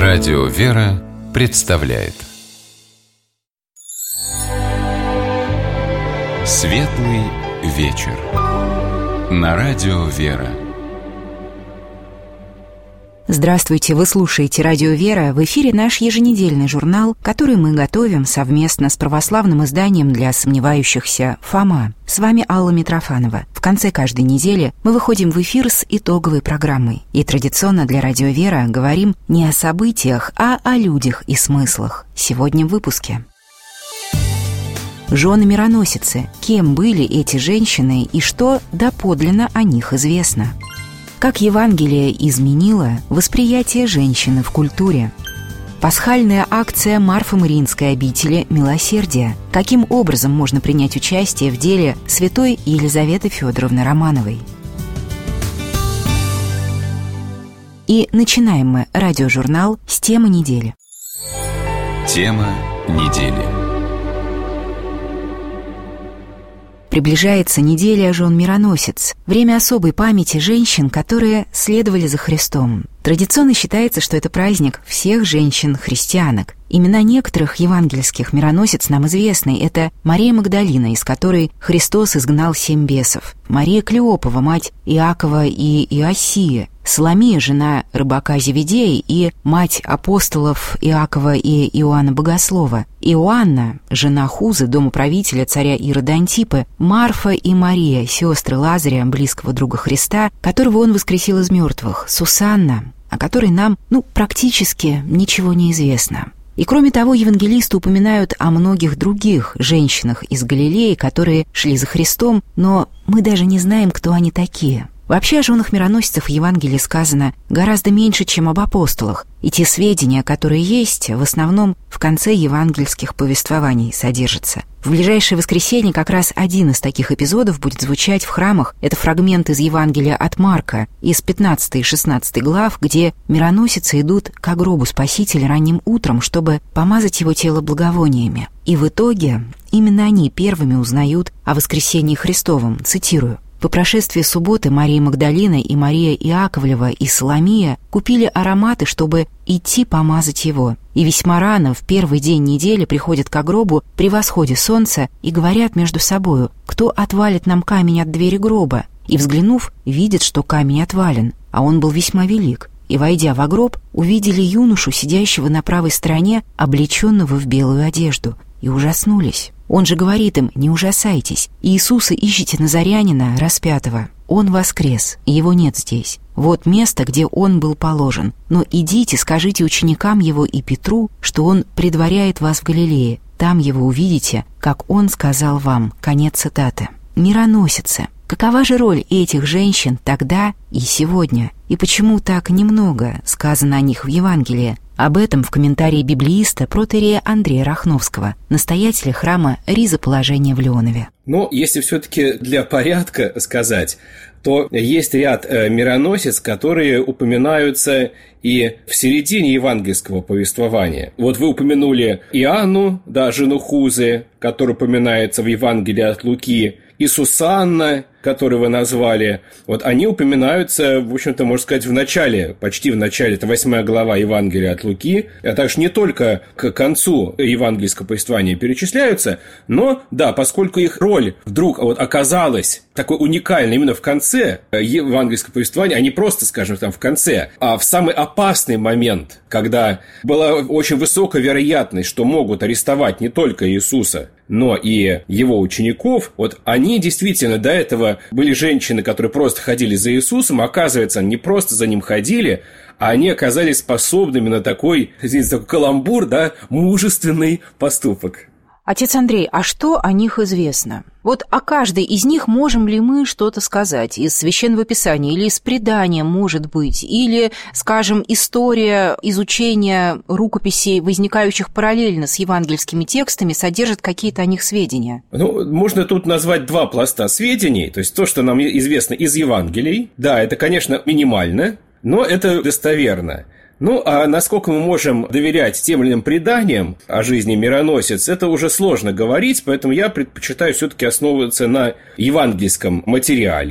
Радио «Вера» представляет Светлый вечер на Радио «Вера». Здравствуйте, вы слушаете Радио «Вера». В эфире наш еженедельный журнал, который мы готовим совместно с православным изданием для сомневающихся «Фома». С вами Алла Митрофанова. В конце каждой недели мы выходим в эфир с итоговой программой. И традиционно для Радио «Вера» говорим не о событиях, а о людях и смыслах. Сегодня в выпуске. Жены-мироносицы. Кем были эти женщины и что доподлинно о них известно? Как Евангелие изменило восприятие женщины в культуре? Пасхальная акция Марфо-Мариинской обители «Милосердие». Каким образом можно принять участие в деле святой Елизаветы Федоровны Романовой? И начинаем мы радиожурнал с темы недели. Тема недели. Приближается неделя жен-мироносец, время особой памяти женщин, которые следовали за Христом. Традиционно считается, что это праздник всех женщин-христианок. Имена некоторых евангельских мироносиц нам известны. Это Мария Магдалина, из которой Христос изгнал 7 бесов, Мария Клеопова, мать Иакова и Иосии, Соломия, жена рыбака Зеведея и мать апостолов Иакова и Иоанна Богослова, Иоанна, жена Хузы, домоправителя царя Ирода Антипы, Марфа и Мария, сестры Лазаря, близкого друга Христа, которого он воскресил из мертвых, Сусанна, о которой нам, практически ничего не известно. И кроме того, евангелисты упоминают о многих других женщинах из Галилеи, которые шли за Христом, но мы даже не знаем, кто они такие. Вообще о женах мироносцев в Евангелии сказано гораздо меньше, чем об апостолах, и те сведения, которые есть, в основном в конце евангельских повествований содержатся. В ближайшее воскресенье как раз один из таких эпизодов будет звучать в храмах. Это фрагмент из Евангелия от Марка, из 15 и 16 глав, где мироносицы идут к гробу Спасителя ранним утром, чтобы помазать его тело благовониями. И в итоге именно они первыми узнают о воскресении Христовом, цитирую. «По прошествии субботы Мария Магдалина и Мария Иаковлева и Соломия купили ароматы, чтобы идти помазать его. И весьма рано, в первый день недели, приходят ко гробу при восходе солнца и говорят между собою: кто отвалит нам камень от двери гроба? И, взглянув, видят, что камень отвален, а он был весьма велик. И, войдя во гроб, увидели юношу, сидящего на правой стороне, облеченного в белую одежду, и ужаснулись. Он же говорит им: не ужасайтесь, Иисуса ищете Назарянина, распятого. Он воскрес, его нет здесь. Вот место, где он был положен. Но идите, скажите ученикам его и Петру, что он предваряет вас в Галилее. Там его увидите, как он сказал вам». Конец цитаты. Мироносицы. Какова же роль этих женщин тогда и сегодня? И почему так немного сказано о них в Евангелии? Об этом в комментарии библеиста протоиерея Андрея Рахновского, настоятеля храма Ризоположения в Леонове. Если все-таки для порядка сказать, то есть ряд мироносиц, которые упоминаются и в середине евангельского повествования. Вот вы упомянули Иоанну, жену Хузы, которая упоминается в Евангелии от Луки, и Сусанна, которую вы назвали, вот они упоминаются, в общем-то, можно сказать, в начале, почти в начале, это 8 глава Евангелия от Луки, а также не только к концу евангельского повествования перечисляются, но, поскольку их роль вдруг оказалась такой уникальной именно в конце евангельского повествования, а не просто, скажем, там в конце, а в самый опасный момент, когда была очень высокая вероятность, что могут арестовать не только Иисуса, но и его учеников, они действительно до этого были женщины, которые просто ходили за Иисусом, оказывается, они не просто за ним ходили, а они оказались способными на такой, извините, такой каламбур, мужественный поступок. Отец Андрей, а что о них известно? О каждой из них можем ли мы что-то сказать из Священного Писания или из предания, может быть, или, скажем, история изучения рукописей, возникающих параллельно с евангельскими текстами, содержит какие-то о них сведения? Можно тут назвать 2 пласта сведений, то есть то, что нам известно из Евангелий. Да, это, конечно, минимально, но это достоверно. А насколько мы можем доверять тем или иным преданиям о жизни мироносец, это уже сложно говорить, поэтому я предпочитаю все-таки основываться на евангельском материале.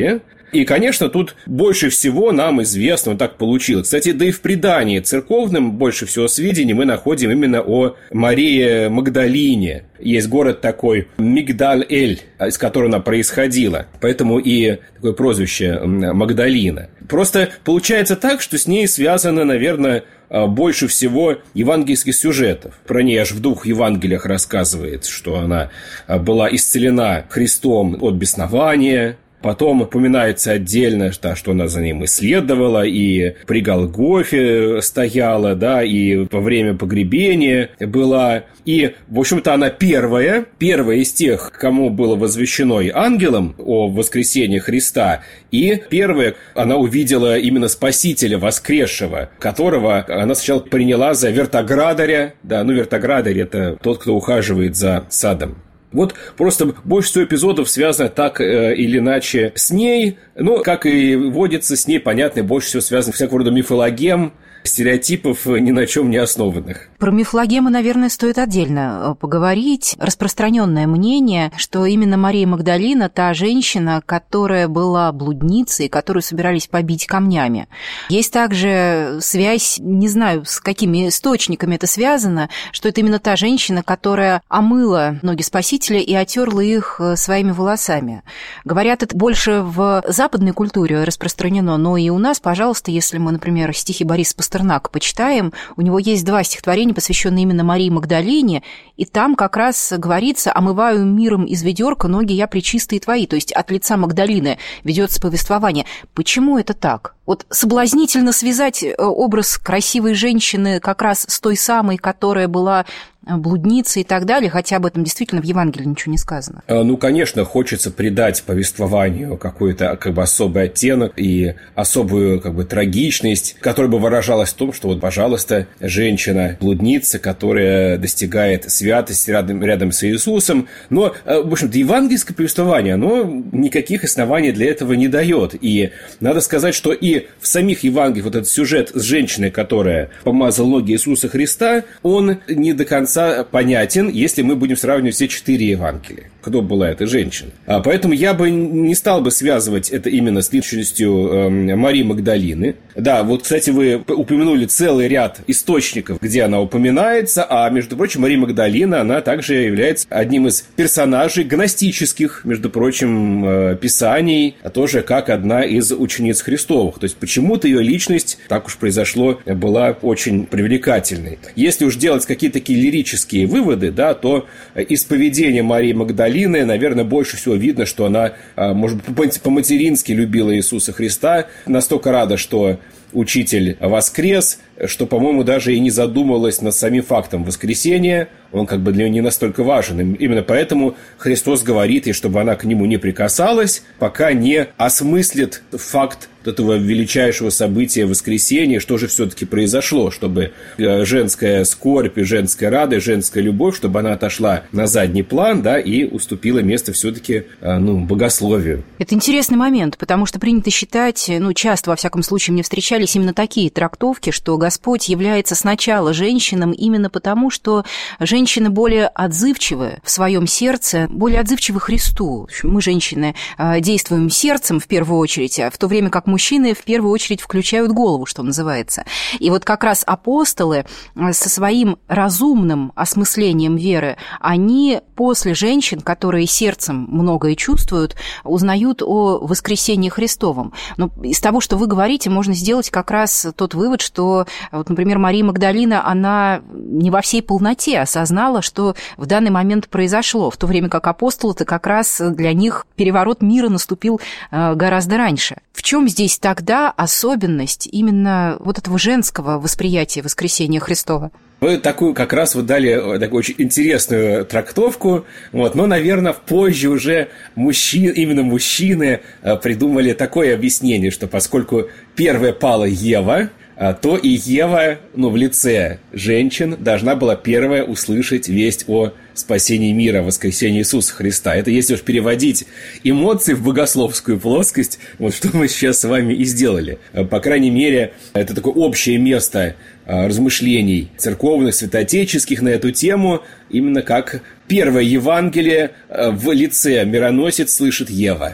И, конечно, тут больше всего нам известно, вот так получилось. Кстати, да и в предании церковном больше всего сведений мы находим именно о Марии Магдалине. Есть город такой Мигдаль-эль, из которого она происходила. Поэтому и такое прозвище Магдалина. Просто получается так, что с ней связано, наверное, больше всего евангельских сюжетов. Про ней аж в 2 Евангелиях рассказывается, что она была исцелена Христом от беснования. Потом упоминается отдельно, что она за ним исследовала, и при Голгофе стояла, да, и во время погребения была. И, в общем-то, она первая из тех, кому было возвещено и ангелом о воскресении Христа, и первая она увидела именно Спасителя воскресшего, которого она сначала приняла за вертоградаря. Да, вертоградарь – это тот, кто ухаживает за садом. Вот просто больше всего эпизодов связано так или иначе с ней. Ну, как и водится, с ней, понятно, больше всего связано всякого рода мифологем, стереотипов ни на чем не основанных. Про мифологемы, наверное, стоит отдельно поговорить. Распространенное мнение, что именно Мария Магдалина та женщина, которая была блудницей, которую собирались побить камнями. Есть также связь, не знаю, с какими источниками это связано, что это именно та женщина, которая омыла ноги Спасителя и отерла их своими волосами. Говорят, это больше в западной культуре распространено, но и у нас, пожалуйста, если мы, например, стихи Бориса Пастернака почитаем, у него есть 2 стихотворения, посвященные именно Марии Магдалине, и там как раз говорится: «Омываю миром из ведерка ноги я пречистые твои». То есть от лица Магдалины ведется повествование. Почему это так? Вот соблазнительно связать образ красивой женщины как раз с той самой, которая была блудницей и так далее, хотя об этом действительно в Евангелии ничего не сказано. Ну, конечно, хочется придать повествованию какой-то особый оттенок и особую трагичность, которая бы выражалась в том, что вот, пожалуйста, женщина-блудница, которая достигает святости рядом с Иисусом. Но, в общем-то, евангельское повествование, оно никаких оснований для этого не дает. И надо сказать, что и в самих Евангелиях вот этот сюжет с женщиной, которая помазала ноги Иисуса Христа, он не до конца понятен, если мы будем сравнивать все 4 Евангелия. Кто была эта женщина? Поэтому я бы не стал бы связывать это именно с личностью Марии Магдалины. Да, вот, кстати, вы упомянули целый ряд источников, где она упоминается, а, между прочим, Мария Магдалина, она также является одним из персонажей гностических, между прочим, писаний, а тоже как одна из учениц Христовых. То есть почему-то ее личность, так уж произошло, была очень привлекательной. Если уж делать какие-то такие лирические выводы, да, то из поведения Марии Магдалины, наверное, больше всего видно, что она, может быть, по-матерински любила Иисуса Христа, настолько рада, что учитель воскрес, что, по-моему, даже и не задумывалась над самим фактом воскресения. Он для нее не настолько важен. Именно поэтому Христос говорит ей, чтобы она к нему не прикасалась, пока не осмыслит факт этого величайшего события воскресения, что же все-таки произошло, чтобы женская скорбь, женская радость, женская любовь, чтобы она отошла на задний план, да, и уступила место все-таки богословию. Это интересный момент, потому что принято считать, часто, во всяком случае, мне встречались именно такие трактовки, что Господь является сначала женщинам именно потому, что женщины более отзывчивы в своем сердце, более отзывчивы Христу. Мы, женщины, действуем сердцем в первую очередь, в то время как мужчины в первую очередь включают голову, что называется. И вот как раз апостолы со своим разумным осмыслением веры, они после женщин, которые сердцем многое чувствуют, узнают о воскресении Христовом. Но из того, что вы говорите, можно сделать как раз тот вывод, что, вот, например, Мария Магдалина, она не во всей полноте осознала, что в данный момент произошло, в то время как апостолы-то как раз для них переворот мира наступил гораздо раньше. В чем здесь тогда особенность именно вот этого женского восприятия воскресения Христова? Вы такую как раз дали такую очень интересную трактовку, но, наверное, позже уже именно мужчины придумали такое объяснение, что поскольку первая пала Ева, то и Ева, в лице женщин, должна была первая услышать весть о спасении мира, воскресении Иисуса Христа. Это если уж переводить эмоции в богословскую плоскость, что мы сейчас с вами и сделали. По крайней мере, это такое общее место размышлений церковных, святоотеческих на эту тему, именно как первое Евангелие в лице мироносец слышит Ева.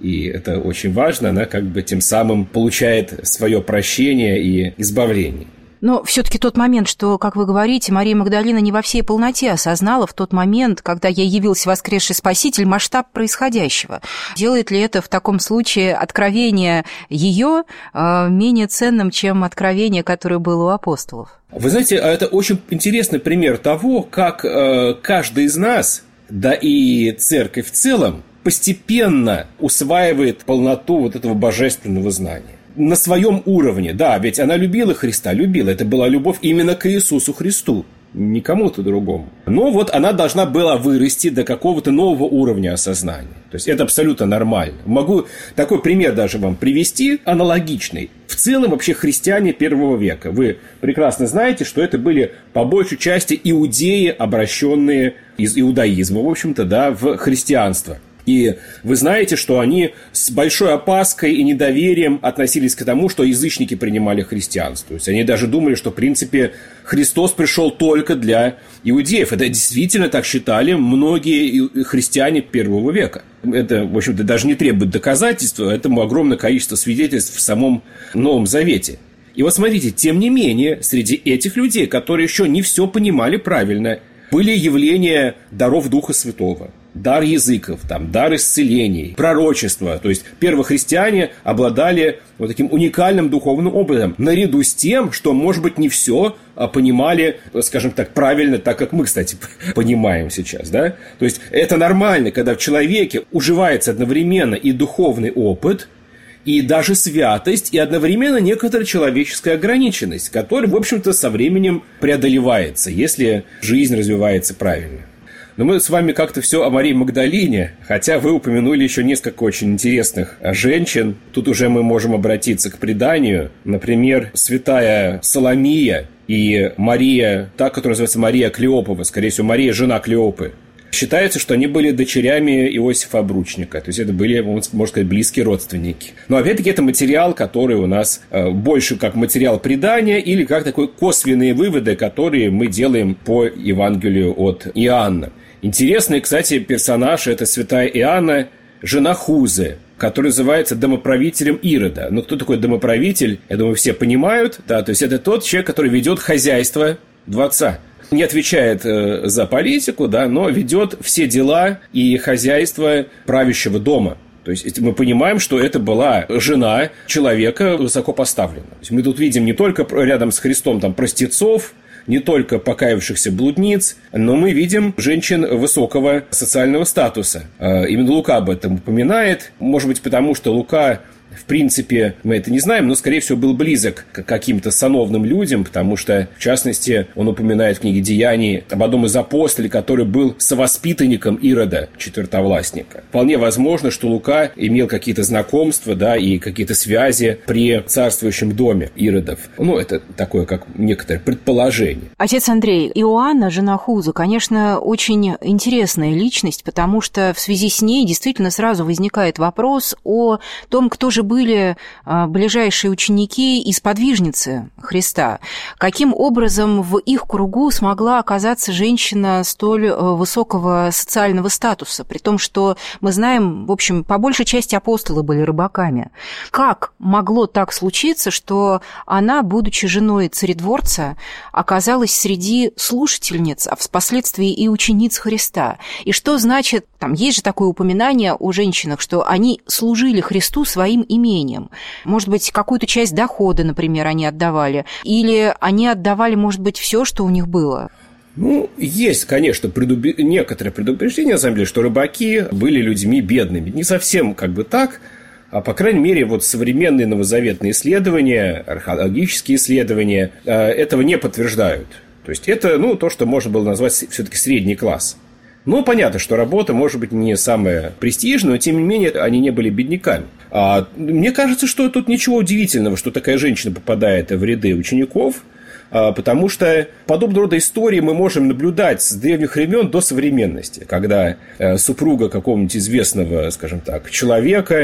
И это очень важно, она как бы тем самым получает свое прощение и избавление. Но все-таки тот момент, что, как вы говорите, Мария Магдалина не во всей полноте осознала в тот момент, когда ей явился воскресший Спаситель, масштаб происходящего. Делает ли это в таком случае откровение ее менее ценным, чем откровение, которое было у апостолов? Вы знаете, это очень интересный пример того, как каждый из нас, да и церковь в целом, постепенно усваивает полноту вот этого божественного знания. На своем уровне, да, ведь она любила Христа, любила, это была любовь именно к Иисусу Христу, не кому-то другому. Но вот она должна была вырасти до какого-то нового уровня осознания. То есть это абсолютно нормально. Могу такой пример даже вам привести, аналогичный. В целом вообще христиане первого века. Вы прекрасно знаете, что это были по большей части иудеи, обращенные из иудаизма, в общем-то, да, в христианство. И вы знаете, что они с большой опаской и недоверием относились к тому, что язычники принимали христианство. То есть они даже думали, что, в принципе, Христос пришел только для иудеев. Это действительно так считали многие христиане первого века. Это, в общем-то, даже не требует доказательства, этому огромное количество свидетельств в самом Новом Завете. И вот смотрите, тем не менее, среди этих людей, которые еще не все понимали правильно, были явления даров Духа Святого. Дар языков, там, дар исцелений, пророчество. То есть первохристиане обладали вот таким уникальным духовным опытом, наряду с тем, что, может быть, не все понимали, скажем так, правильно, так как мы, кстати, понимаем сейчас. Да? То есть это нормально, когда в человеке уживается одновременно и духовный опыт, и даже святость, и одновременно некоторая человеческая ограниченность, которая, в общем-то, со временем преодолевается, если жизнь развивается правильно. Но мы с вами как-то все о Марии Магдалине, хотя вы упомянули еще несколько очень интересных женщин. Тут уже мы можем обратиться к преданию. Например, святая Соломия и Мария, та, которая называется Мария Клеопова, скорее всего, Мария, жена Клеопы. Считается, что они были дочерями Иосифа Обручника. То есть это были, можно сказать, близкие родственники. Но опять-таки это материал, который у нас больше как материал предания или как такой косвенные выводы, которые мы делаем по Евангелию от Иоанна. Интересный, кстати, персонаж – это святая Иоанна, жена Хузы, который называется домоправителем Ирода. Но кто такой домоправитель? Я думаю, все понимают. Да, то есть это тот человек, который ведет хозяйство дворца. Не отвечает за политику, да, но ведет все дела и хозяйство правящего дома. То есть мы понимаем, что это была жена человека высокопоставленного. То есть мы тут видим не только рядом с Христом там простецов, не только покаявшихся блудниц, но мы видим женщин высокого социального статуса. Именно Лука об этом упоминает. Может быть, потому что Лука, в принципе, мы это не знаем, но, скорее всего, был близок к каким-то сановным людям, потому что, в частности, он упоминает в книге «Деяний» об одном из апостолей, который был совоспитанником Ирода, четвертовластника. Вполне возможно, что Лука имел какие-то знакомства, да, и какие-то связи при царствующем доме Иродов. Ну, это такое, как некоторое предположение. Отец Андрей, Иоанна, жена Хузы, конечно, очень интересная личность, потому что в связи с ней действительно сразу возникает вопрос о том, кто же были ближайшие ученики и сподвижницы Христа. Каким образом в их кругу смогла оказаться женщина столь высокого социального статуса, при том, что мы знаем, в общем, по большей части апостолы были рыбаками. Как могло так случиться, что она, будучи женой царедворца, оказалась среди слушательниц, а впоследствии и учениц Христа? И что значит, там есть же такое упоминание о женщинах, что они служили Христу своим имением. Может быть, какую-то часть дохода, например, они отдавали. Или они отдавали, может быть, все, что у них было. Ну, есть, конечно, некоторые предупреждения, на самом деле, что рыбаки были людьми бедными. Не совсем как бы так, а, по крайней мере, вот современные новозаветные исследования, археологические исследования этого не подтверждают. То есть это, ну, то, что можно было назвать все-таки средний класс. Ну, понятно, что работа может быть не самая престижная, но, тем не менее, они не были бедняками. Мне кажется, что тут ничего удивительного, что такая женщина попадает в ряды учеников, потому что подобного рода истории мы можем наблюдать с древних времен до современности, когда супруга какого-нибудь известного, скажем так, человека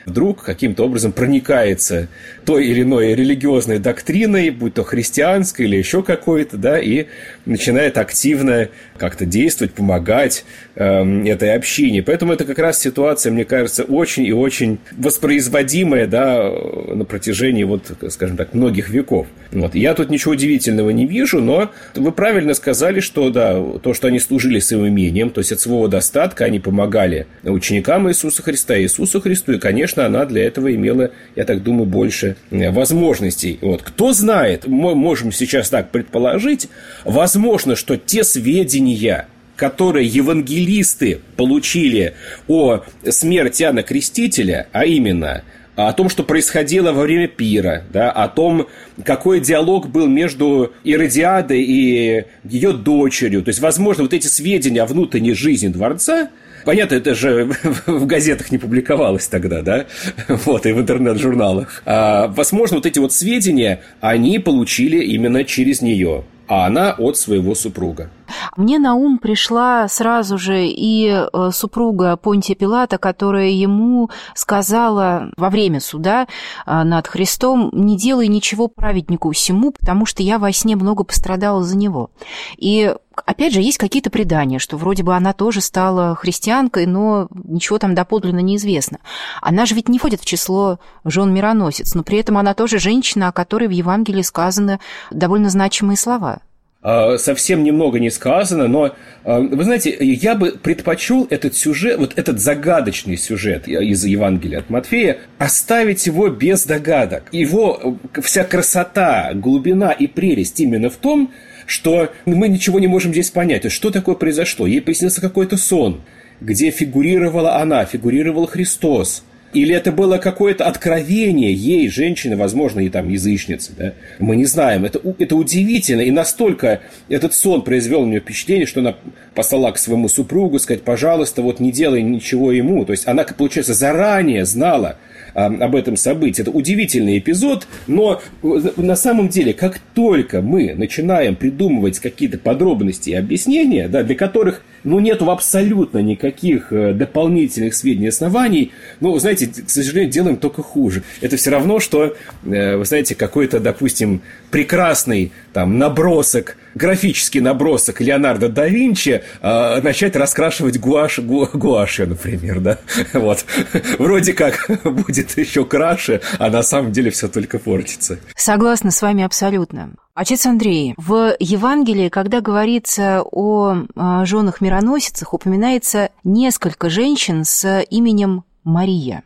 вдруг каким-то образом проникается той или иной религиозной доктриной, будь то христианской или еще какой-то, да, и начинает активно как-то действовать, помогать этой общине. Поэтому это как раз ситуация, мне кажется, очень и очень воспроизводимая, да, на протяжении, вот, скажем так, многих веков. Вот. Я тут ничего удивительного не вижу, но вы правильно сказали, что, да, то, что они служили своим имением, то есть от своего достатка они помогали ученикам Иисуса Христа и Иисусу Христу, и, конечно, она для этого имела, я так думаю, больше возможностей. Вот. Кто знает, мы можем сейчас так предположить, возможно, что те сведения, которые евангелисты получили о смерти Иоанна Крестителя, а именно о том, что происходило во время пира, да, о том, какой диалог был между Иродиадой и ее дочерью. То есть, возможно, вот эти сведения о внутренней жизни дворца, понятно, это же в газетах не публиковалось тогда, да, вот, и в интернет-журналах. Возможно, вот эти вот сведения они получили именно через нее, а она от своего супруга. Мне на ум пришла сразу же и супруга Понтия Пилата, которая ему сказала во время суда над Христом: «Не делай ничего праведнику всему, потому что я во сне много пострадала за него». И опять же, есть какие-то предания, что вроде бы она тоже стала христианкой, но ничего там доподлинно неизвестно. Она же ведь не входит в число жен-мироносец, но при этом она тоже женщина, о которой в Евангелии сказаны довольно значимые слова. Совсем немного не сказано, но, вы знаете, я бы предпочел этот сюжет, вот этот загадочный сюжет из Евангелия от Матфея, оставить его без догадок. Его вся красота, глубина и прелесть именно в том, что мы ничего не можем здесь понять. То есть, что такое произошло? Ей приснился какой-то сон, где фигурировала она, фигурировал Христос. Или это было какое-то откровение ей, женщины, возможно, и там язычницы, да? Мы не знаем. Это удивительно. И настолько этот сон произвел на нее впечатление, что она послала к своему супругу сказать: пожалуйста, вот не делай ничего ему. То есть она, получается, заранее знала об этом событии. Это удивительный эпизод, но на самом деле, как только мы начинаем придумывать какие-то подробности и объяснения, да, для которых нету абсолютно никаких дополнительных сведений и оснований, знаете, к сожалению, делаем только хуже. Это все равно, что, вы знаете, какой-то, допустим, прекрасный там набросок, графический набросок Леонардо да Винчи начать раскрашивать гуашью, например, да, вот. Вроде как будет еще краше, а на самом деле все только портится. Согласна с вами абсолютно. Отец Андрей, в Евангелии, когда говорится о женах-мироносицах, упоминается несколько женщин с именем Мария.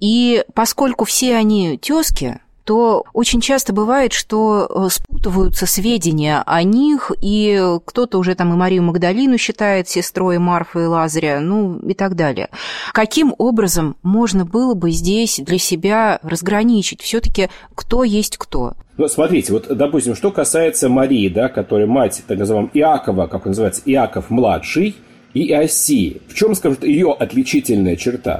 И поскольку все они тезки, то очень часто бывает, что спутываются сведения о них, и кто-то уже там и Марию Магдалину считает сестрой Марфы и Лазаря, и так далее. Каким образом можно было бы здесь для себя разграничить все-таки, кто есть кто? Смотрите, вот, допустим, что касается Марии, да, которая мать, так называемого Иакова, как он называется, Иаков-младший, и Иосии. В чем, скажем, ее отличительная черта,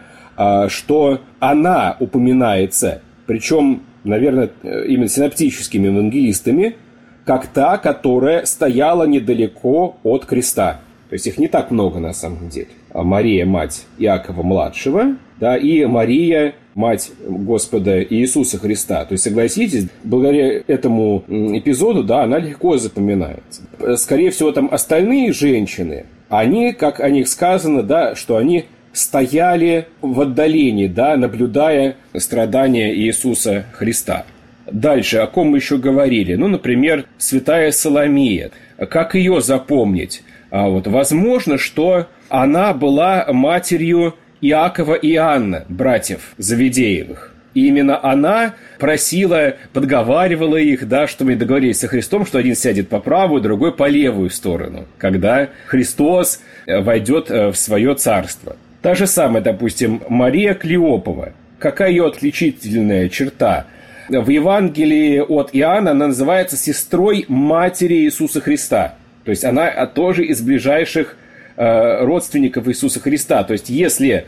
да? Что она упоминается, причем, наверное, именно синоптическими евангелистами, как та, которая стояла недалеко от креста. То есть их не так много на самом деле. Мария, мать Иакова-младшего, да, и Мария, мать Господа Иисуса Христа. То есть, согласитесь, благодаря этому эпизоду, да, она легко запоминается. Скорее всего, там остальные женщины, они, как о них сказано, да, что они стояли в отдалении, да, наблюдая страдания Иисуса Христа. Дальше, о ком мы еще говорили? Например, святая Соломия. Как ее запомнить? Возможно, что она была матерью Иакова и Иоанна, братьев Завидеевых. И именно она просила, подговаривала их, да, чтобы они договорились со Христом, что один сядет по правую, другой по левую сторону, когда Христос войдет в свое царство. Та же самая, допустим, Мария Клеопова. Какая ее отличительная черта? В Евангелии от Иоанна она называется сестрой матери Иисуса Христа. То есть она тоже из ближайших родственников Иисуса Христа. То есть если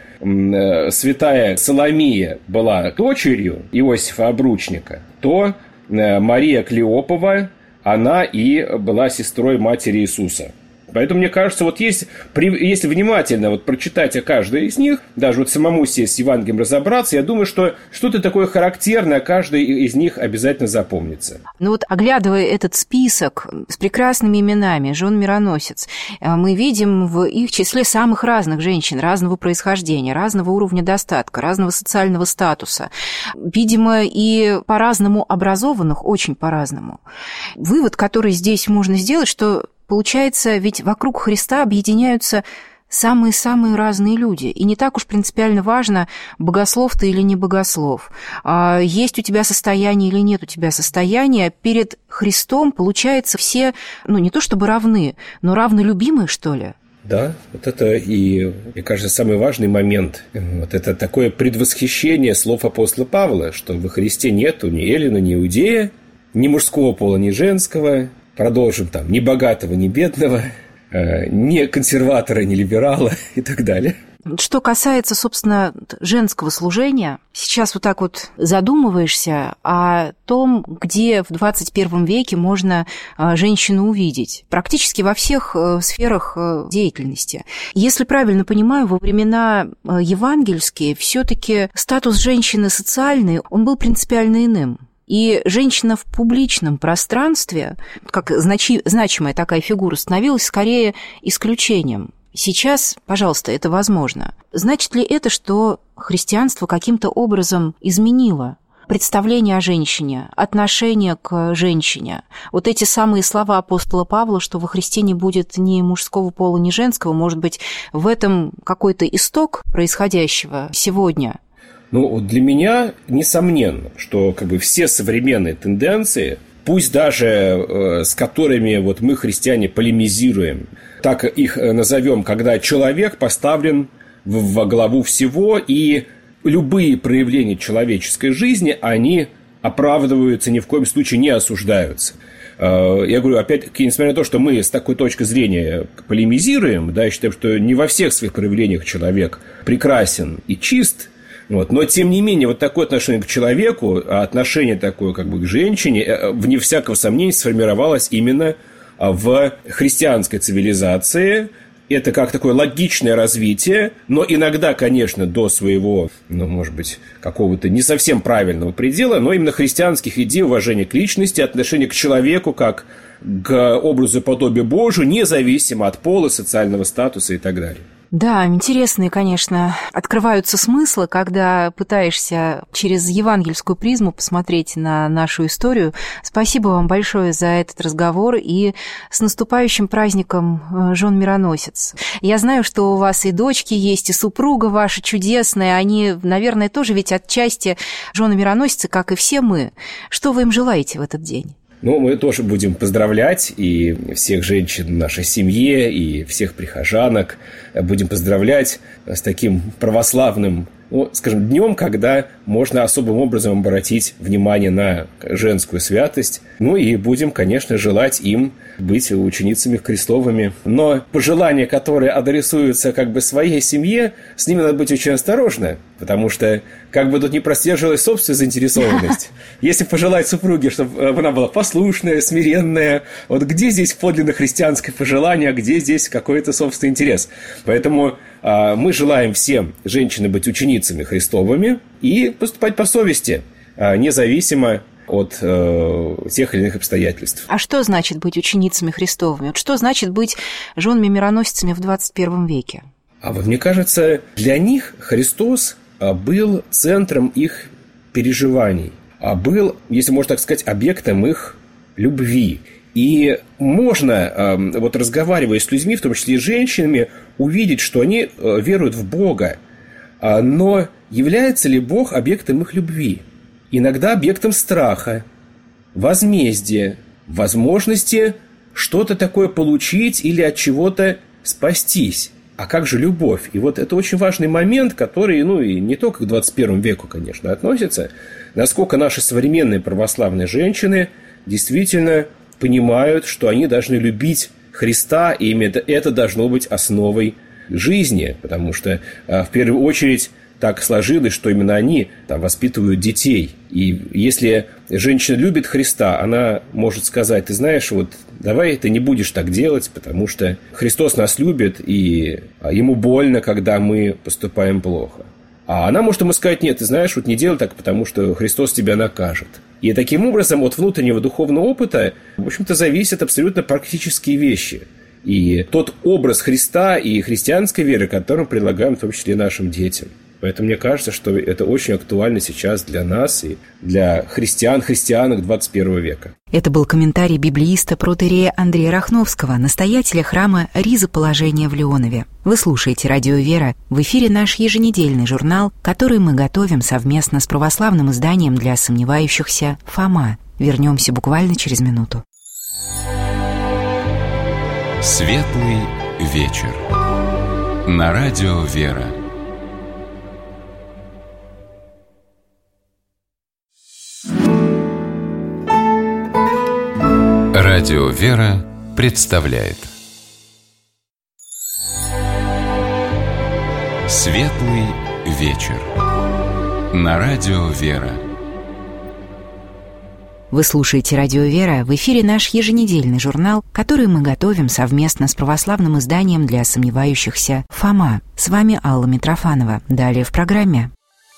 святая Соломия была дочерью Иосифа Обручника, то Мария Клеопова, она и была сестрой матери Иисуса. Поэтому, мне кажется, вот если внимательно вот прочитать о каждой из них, даже вот самому сесть с Евангелием разобраться, я думаю, что что-то такое характерное каждой из них обязательно запомнится. Ну вот, оглядывая этот список с прекрасными именами «Жен Мироносец», мы видим в их числе самых разных женщин, разного происхождения, разного уровня достатка, разного социального статуса. Видимо, и по-разному образованных, очень по-разному. Вывод, который здесь можно сделать, что получается, ведь вокруг Христа объединяются самые-самые разные люди. И не так уж принципиально важно, богослов ты или не богослов. Есть у тебя состояние или нет у тебя состояния. Перед Христом, получается, все, не то чтобы равны, но равнолюбимые, что ли? Да, вот это и, мне кажется, самый важный момент. Вот это такое предвосхищение слов апостола Павла, что во Христе нету ни эллина, ни иудея, ни мужского пола, ни женского. Продолжим там, ни богатого, ни бедного, ни консерватора, ни либерала и так далее. Что касается, собственно, женского служения, сейчас вот так вот задумываешься о том, где в 21 веке можно женщину увидеть. Практически во всех сферах деятельности. Если правильно понимаю, во времена евангельские все-таки статус женщины социальный, он был принципиально иным. И женщина в публичном пространстве, как значимая такая фигура, становилась скорее исключением. Сейчас, пожалуйста, это возможно. Значит ли это, что христианство каким-то образом изменило представление о женщине, отношение к женщине? Вот эти самые слова апостола Павла, что во Христе не будет ни мужского пола, ни женского, может быть, в этом какой-то исток происходящего сегодня? Для меня несомненно, что все современные тенденции, пусть даже с которыми мы, христиане, полемизируем, так их назовем, когда человек поставлен во главу всего, и любые проявления человеческой жизни, они оправдываются, ни в коем случае не осуждаются. Я говорю, опять-таки, несмотря на то, что мы с такой точки зрения полемизируем, я считаю, что не во всех своих проявлениях человек прекрасен и чист, но, тем не менее, такое отношение к человеку, отношение такое к женщине, вне всякого сомнения, сформировалось именно в христианской цивилизации. Это как такое логичное развитие, но иногда, конечно, до своего, может быть, какого-то не совсем правильного предела, но именно христианских идей уважения к личности, отношения к человеку как к образу и подобию Божию, независимо от пола, социального статуса и так далее. Да, интересные, конечно, открываются смыслы, когда пытаешься через евангельскую призму посмотреть на нашу историю. Спасибо вам большое за этот разговор и с наступающим праздником Жен Мироносец. Я знаю, что у вас и дочки есть, и супруга ваша чудесная. Они, наверное, тоже ведь отчасти жены Мироносицы, как и все мы. Что вы им желаете в этот день? Мы тоже будем поздравлять и всех женщин в нашей семье, и всех прихожанок. Будем поздравлять с таким православным, днем, когда можно особым образом обратить внимание на женскую святость. И будем, конечно, желать им быть ученицами Христовыми. Но пожелания, которые адресуются своей семье, с ними надо быть очень осторожно, потому что тут не прослеживалась собственная заинтересованность. Если пожелать супруге, чтобы она была послушная, смиренная, где здесь подлинно христианское пожелание, а где здесь какой-то собственный интерес? Поэтому мы желаем всем женщинам быть ученицами Христовыми и поступать по совести, независимо от тех или иных обстоятельств. А что значит быть ученицами Христовыми? Что значит быть женами-мироносицами в 21 веке? Мне кажется, для них Христос был центром их переживаний, был, если можно так сказать, объектом их любви. И можно, разговаривая с людьми, в том числе и с женщинами, увидеть, что они веруют в Бога. Но является ли Бог объектом их любви? Иногда объектом страха, возмездия, возможности что-то такое получить или от чего-то спастись. А как же любовь? И это очень важный момент, который, и не только к 21 веку, конечно, относится. Насколько наши современные православные женщины действительно понимают, что они должны любить Христа, и именно это должно быть основой жизни. Потому что, в первую очередь, так сложилось, что именно они там воспитывают детей. И если женщина любит Христа, она может сказать: ты знаешь, вот давай ты не будешь так делать, потому что Христос нас любит, и ему больно, когда мы поступаем плохо. А она может ему сказать: нет, ты знаешь, вот не делай так, потому что Христос тебя накажет. И таким образом от внутреннего духовного опыта, в общем-то, зависят абсолютно практические вещи. И тот образ Христа и христианской веры, который мы предлагаем в том числе нашим детям. Поэтому мне кажется, что это очень актуально сейчас для нас и для христиан, христианок 21 века. Это был комментарий библеиста протоиерея Андрея Рахновского, настоятеля храма Ризоположения в Леонове. Вы слушаете «Радио Вера». В эфире наш еженедельный журнал, который мы готовим совместно с православным изданием для сомневающихся «Фома». Вернемся буквально через минуту. Светлый вечер. На радио «Вера». Радио «Вера» представляет Светлый вечер. На радио «Вера». Вы слушаете «Радио Вера». В эфире наш еженедельный журнал, который мы готовим совместно с православным изданием для сомневающихся «Фома». С вами Алла Митрофанова. Далее в программе.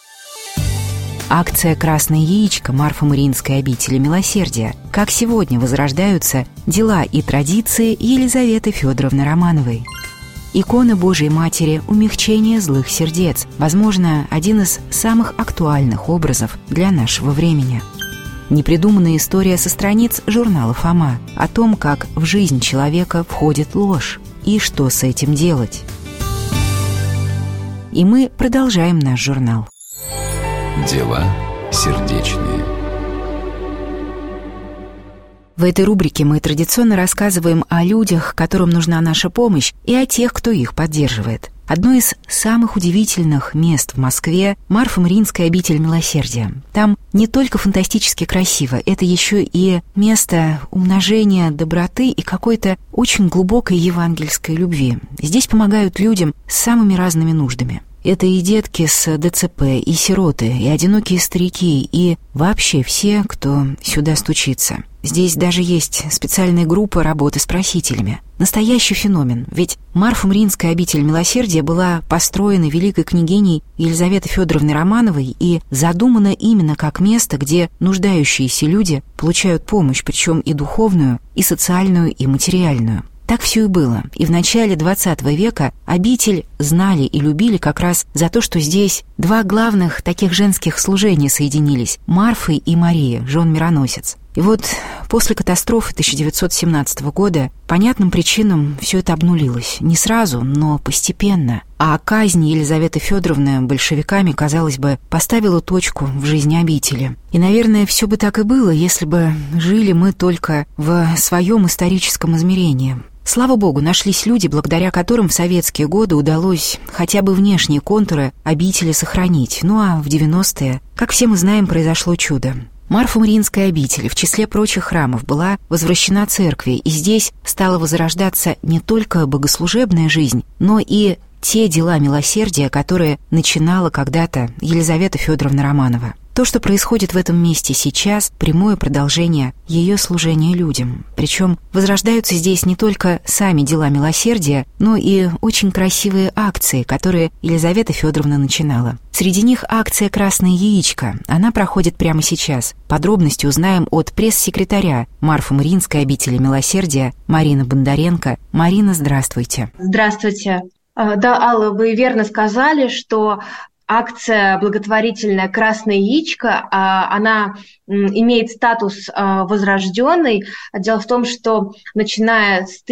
Акция «Красное яичко» Марфо-Мариинской обители милосердия. Как сегодня возрождаются дела и традиции Елизаветы Федоровны Романовой. Икона Божией Матери «Умягчение злых сердец». Возможно, один из самых актуальных образов для нашего времени. Непридуманная история со страниц журнала «Фома» о том, как в жизнь человека входит ложь и что с этим делать. И мы продолжаем наш журнал. Дела сердечные. В этой рубрике мы традиционно рассказываем о людях, которым нужна наша помощь, и о тех, кто их поддерживает. Одно из самых удивительных мест в Москве – Марфо-Мариинская обитель милосердия. Там не только фантастически красиво, это еще и место умножения доброты и какой-то очень глубокой евангельской любви. Здесь помогают людям с самыми разными нуждами. Это и детки с ДЦП, и сироты, и одинокие старики, и вообще все, кто сюда стучится. Здесь даже есть специальная группа работы с просителями. Настоящий феномен, ведь Марфо-Мариинская обитель милосердия была построена великой княгиней Елизаветой Федоровной Романовой и задумана именно как место, где нуждающиеся люди получают помощь, причем и духовную, и социальную, и материальную. Так все и было. И в начале XX века обитель знали и любили как раз за то, что здесь два главных таких женских служения соединились – Марфы и Мария, жен-мироносец. И вот после катастрофы 1917 года понятным причинам все это обнулилось. Не сразу, но постепенно. А казнь Елизаветы Федоровны большевиками, казалось бы, поставила точку в жизни обители. И, наверное, все бы так и было, если бы жили мы только в своем историческом измерении. Слава богу, нашлись люди, благодаря которым в советские годы удалось хотя бы внешние контуры обители сохранить. Ну а в 90-е, как все мы знаем, произошло чудо. Марфо-Мариинская обитель в числе прочих храмов была возвращена церкви, и здесь стала возрождаться не только богослужебная жизнь, но и те дела милосердия, которые начинала когда-то Елизавета Федоровна Романова. То, что происходит в этом месте сейчас, прямое продолжение ее служения людям. Причем возрождаются здесь не только сами дела милосердия, но и очень красивые акции, которые Елизавета Федоровна начинала. Среди них акция «Красное яичко». Она проходит прямо сейчас. Подробности узнаем от пресс-секретаря Марфо-Мариинской обители милосердия Марины Бондаренко. Марина, здравствуйте. Здравствуйте. Да, Алла, вы верно сказали, что акция благотворительная «Красное яичко», она имеет статус возрожденный. Дело в том, что начиная с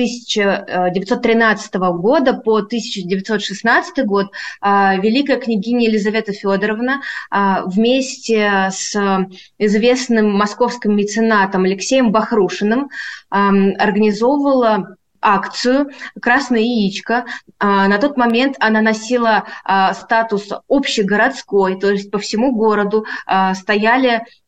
1913 года по 1916 год великая княгиня Елизавета Федоровна вместе с известным московским меценатом Алексеем Бахрушиным организовывала акцию «Красное яичко». На тот момент она носила статус общегородской, то есть по всему городу стояли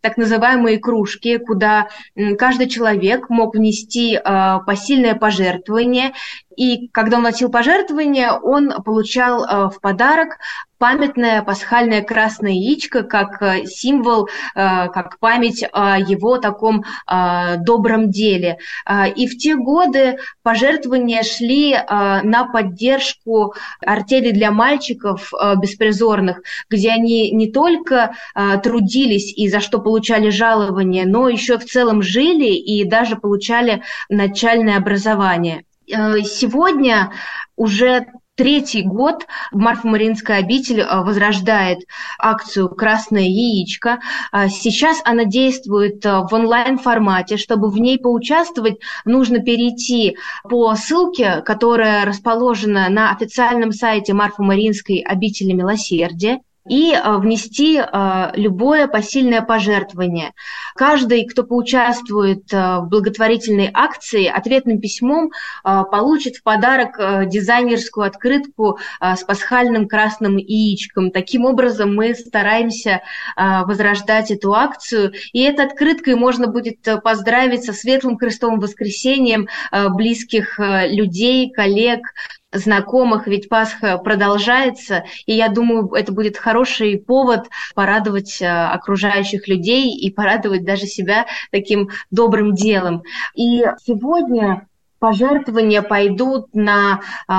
так называемые кружки, куда каждый человек мог внести посильное пожертвование. И когда он вносил пожертвование, он получал в подарок памятное пасхальное красное яичко как символ, как память о его таком добром деле. И в те годы пожертвования шли на поддержку артели для мальчиков беспризорных, где они не только трудились и за что получали жалование, но еще в целом жили и даже получали начальное образование. Сегодня уже третий год Марфа-Мариинская обитель возрождает акцию «Красное яичко». Сейчас она действует в онлайн-формате. Чтобы в ней поучаствовать, нужно перейти по ссылке, которая расположена на официальном сайте Марфа-Мариинской обители Милосердия, и внести любое посильное пожертвование. Каждый, кто поучаствует в благотворительной акции, ответным письмом получит в подарок дизайнерскую открытку с пасхальным красным яичком. Таким образом, мы стараемся возрождать эту акцию. И этой открыткой можно будет поздравить со Светлым Крестовым воскресением близких людей, коллег, знакомых, ведь Пасха продолжается, и я думаю, это будет хороший повод порадовать окружающих людей и порадовать даже себя таким добрым делом. И сегодня пожертвования пойдут на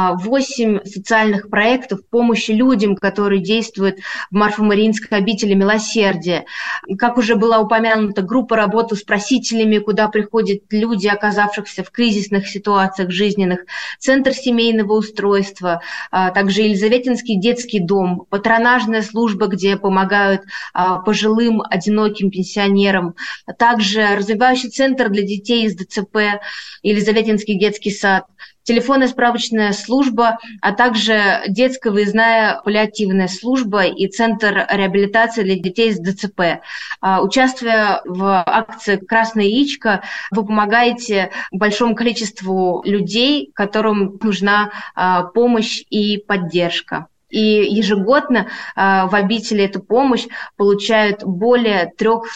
8 социальных проектов помощи людям, которые действуют в Марфа-Мариинской обители Милосердия. Как уже была упомянута, группа работы с просителями, куда приходят люди, оказавшихся в кризисных ситуациях жизненных, Центр семейного устройства, также Елизаветинский детский дом, патронажная служба, где помогают пожилым, одиноким пенсионерам, также развивающий центр для детей из ДЦП, Елизаветинский детский сад, телефонная справочная служба, а также детская выездная паллиативная служба и центр реабилитации для детей с ДЦП. Участвуя в акции «Красное яичко», вы помогаете большому количеству людей, которым нужна помощь и поддержка. И ежегодно в обители эту помощь получают более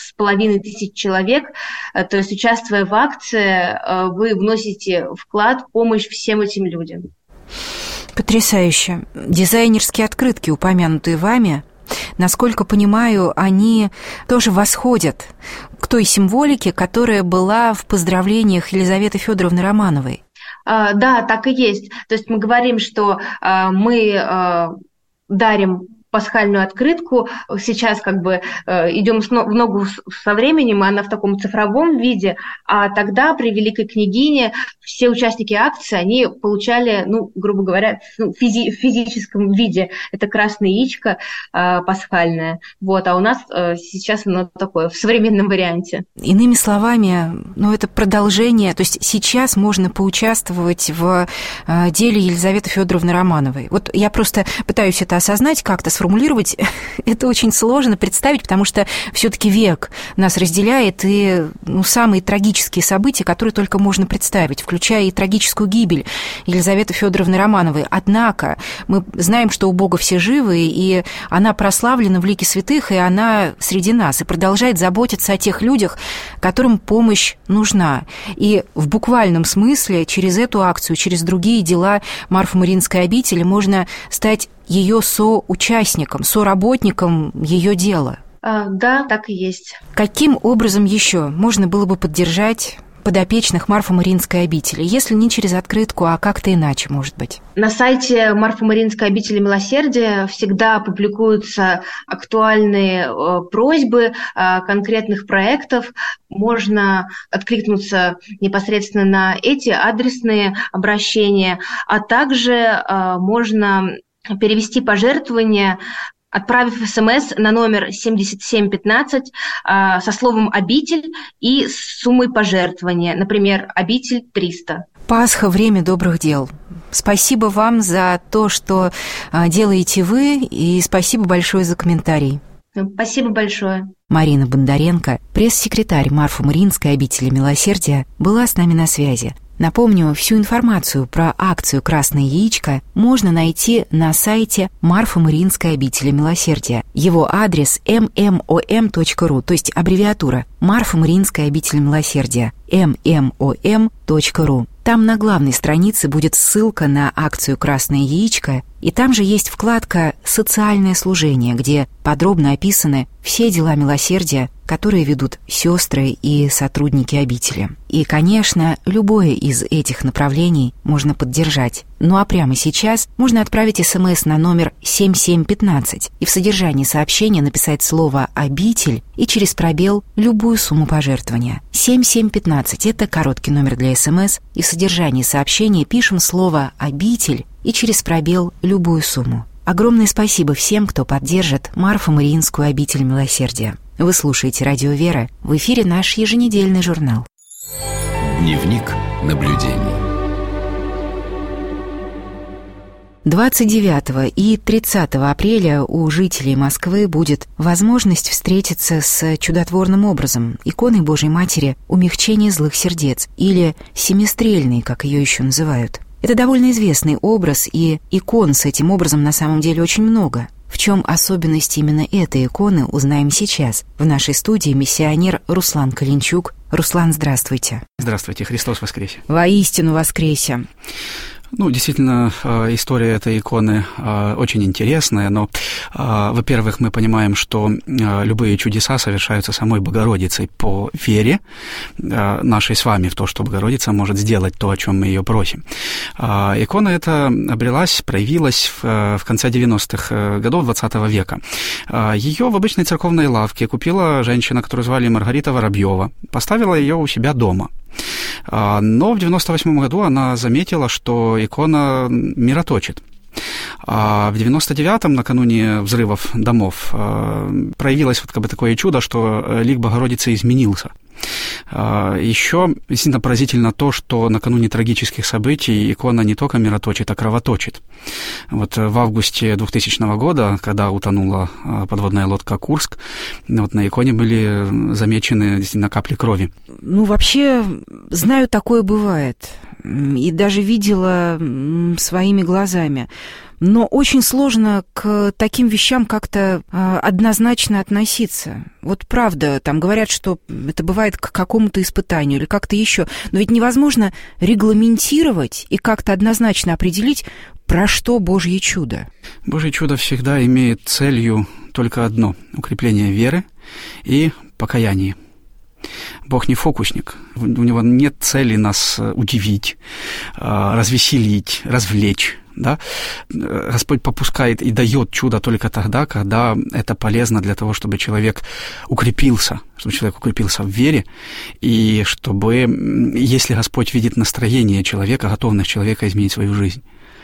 3500 человек. То есть, участвуя в акции, вы вносите вклад в помощь всем этим людям. Потрясающе. Дизайнерские открытки, упомянутые вами, насколько понимаю, они тоже восходят к той символике, которая была в поздравлениях Елизаветы Федоровны Романовой. Да, так и есть. То есть мы говорим, что мы дарим пасхальную открытку. Сейчас идем в ногу со временем, и она в таком цифровом виде. А тогда при Великой княгине все участники акции, они получали, грубо говоря, в физическом виде. Это красное яичко пасхальное. А у нас сейчас оно такое, в современном варианте. Иными словами, это продолжение. То есть сейчас можно поучаствовать в деле Елизаветы Федоровны Романовой. Я просто пытаюсь это осознать, как-то сформулировать. Это очень сложно представить, потому что все-таки век нас разделяет, и самые трагические события, которые только можно представить, включая и трагическую гибель Елизаветы Федоровны Романовой. Однако мы знаем, что у Бога все живы, и она прославлена в лике святых, и она среди нас, и продолжает заботиться о тех людях, которым помощь нужна. И в буквальном смысле через эту акцию, через другие дела Марфа-Мариинской обители можно стать ее соучастником, соработником ее дела. Да, так и есть. Каким образом еще можно было бы поддержать подопечных Марфа-Мариинской обители, если не через открытку, а как-то иначе, может быть? На сайте Марфа-Мариинской обители Милосердия всегда публикуются актуальные просьбы конкретных проектов. Можно откликнуться непосредственно на эти адресные обращения, а также можно перевести пожертвования, отправив СМС на номер 7715 со словом «обитель» и с суммой пожертвования, например, «обитель 300». Пасха – время добрых дел. Спасибо вам за то, что делаете вы, и спасибо большое за комментарий. Спасибо большое. Марина Бондаренко, пресс-секретарь Марфа-Мариинской обители Милосердия, была с нами на связи. Напомню, всю информацию про акцию «Красное яичко» можно найти на сайте Марфо-Мариинской обители милосердия. Его адрес mmom.ru, то есть аббревиатура Марфо-Мариинская обитель милосердия, mmom.ru. Там на главной странице будет ссылка на акцию «Красное яичко», и там же есть вкладка «Социальное служение», где подробно описаны все дела милосердия, которые ведут сестры и сотрудники обители. И, конечно, любое из этих направлений можно поддержать. Ну а прямо сейчас можно отправить СМС на номер 7715 и в содержании сообщения написать слово «обитель» и через пробел любую сумму пожертвования. 7715 – это короткий номер для СМС, и в содержании сообщения пишем слово «обитель» и через пробел любую сумму. Огромное спасибо всем, кто поддержит Марфо-Мариинскую обитель милосердия. Вы слушаете «Радио Вера», в эфире наш еженедельный журнал. Дневник наблюдений. 29 и 30 апреля у жителей Москвы будет возможность встретиться с чудотворным образом, иконой Божьей Матери умягчения злых сердец, или семистрельной, как ее еще называют. Это довольно известный образ, и икон с этим образом на самом деле очень много. В чем особенность именно этой иконы, узнаем сейчас. В нашей студии миссионер Руслан Калинчук. Руслан, здравствуйте. Здравствуйте, Христос воскресе. Воистину воскресе. Действительно, история этой иконы очень интересная, но, во-первых, мы понимаем, что любые чудеса совершаются самой Богородицей по вере нашей с вами в то, что Богородица может сделать то, о чем мы ее просим. Икона эта обрелась, проявилась в конце 90-х годов 20 века. Ее в обычной церковной лавке купила женщина, которую звали Маргарита Воробьева, поставила ее у себя дома. Но в 98 году она заметила, что икона мироточит. А в 99-м, накануне взрывов домов, проявилось такое чудо, что лик Богородицы изменился. Еще действительно поразительно то, что накануне трагических событий икона не только мироточит, а кровоточит. В августе 2000 года, когда утонула подводная лодка «Курск», на иконе были замечены действительно капли крови. Вообще, знаю, такое бывает. И даже видела своими глазами. Но очень сложно к таким вещам как-то однозначно относиться. Правда, там говорят, что это бывает к какому-то испытанию или как-то еще. Но ведь невозможно регламентировать и как-то однозначно определить, про что Божье чудо. Божье чудо всегда имеет целью только одно – укрепление веры и покаяние. Бог не фокусник. У него нет цели нас удивить, развеселить, развлечь. Да? Господь попускает и дает чудо только тогда, когда это полезно для того, чтобы человек укрепился в вере, и чтобы, если Господь видит настроение человека, готовность человека изменить свою жизнь.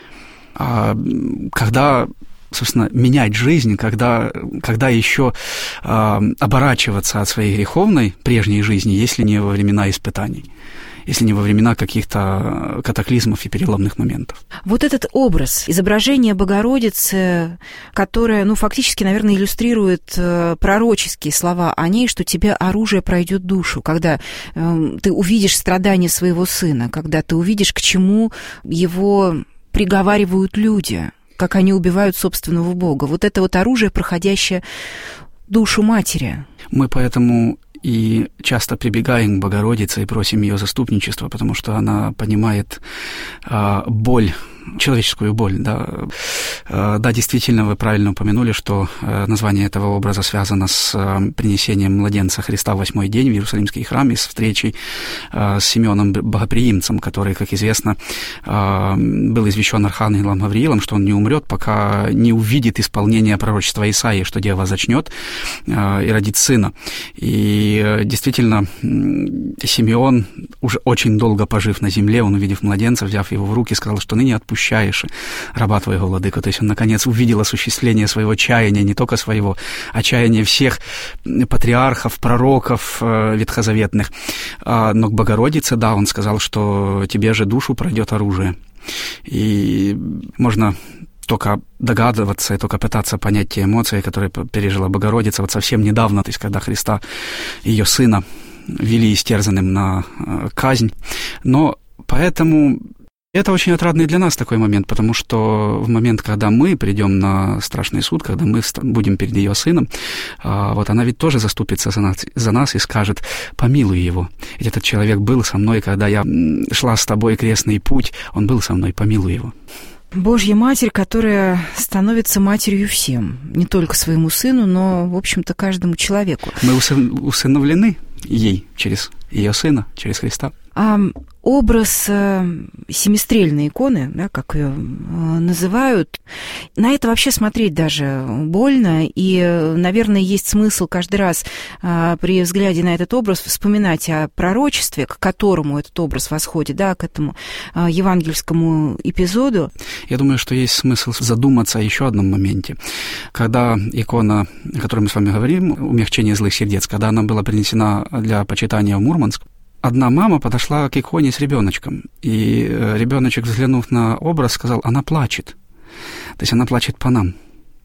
Когда, собственно, менять жизнь, когда еще оборачиваться от своей греховной прежней жизни, если не во времена испытаний, если не во времена каких-то катаклизмов и переломных моментов. Этот образ, изображение Богородицы, которое, фактически, наверное, иллюстрирует пророческие слова о ней, что тебе оружие пройдет душу, когда ты увидишь страдания своего сына, когда ты увидишь, к чему его приговаривают люди, как они убивают собственного Бога. Это оружие, проходящее душу матери. Мы поэтому и часто прибегаем к Богородице и просим ее заступничества, потому что она понимает боль, человеческую боль. Да, действительно, вы правильно упомянули, что название этого образа связано с принесением младенца Христа в 8-й день в Иерусалимский храм и с встречей с Симеоном Богоприимцем, который, как известно, был извещен архангелом Гавриилом, что он не умрет, пока не увидит исполнение пророчества Исаии, что дева зачнет и родит сына. И действительно, Симеон, уже очень долго пожив на земле, он, увидев младенца, взяв его в руки, сказал, что ныне отпущаешь раба твоего, владыко. То есть он, наконец, увидел осуществление своего чаяния, не только своего, а чаяния всех патриархов, пророков ветхозаветных. Но к Богородице, он сказал, что тебе же душу пройдет оружие. И можно только догадываться и только пытаться понять те эмоции, которые пережила Богородица совсем недавно, то есть когда Христа, ее сына, вели истерзанным на казнь. Но Поэтому это очень отрадный для нас такой момент, потому что в момент, когда мы придем на страшный суд, когда мы будем перед ее сыном, вот она ведь тоже заступится за нас и скажет: помилуй его. Ведь этот человек был со мной, когда я шла с тобой крестный путь, он был со мной, помилуй его. Божья Матерь, которая становится матерью всем, не только своему сыну, но, в общем-то, каждому человеку. Мы усыновлены ей через ее сына, через Христа. А образ семистрельной иконы, да, как ее называют, на это вообще смотреть даже больно, и, наверное, есть смысл каждый раз при взгляде на этот образ вспоминать о пророчестве, к которому этот образ восходит, да, к этому евангельскому эпизоду. Я думаю, что есть смысл задуматься о еще одном моменте. Когда икона, о которой мы с вами говорим, «Умягчение злых сердец», когда она была принесена для почитания в Мурманск, одна мама подошла к иконе с ребеночком, и ребеночек, взглянув на образ, сказал: она плачет. То есть она плачет по нам.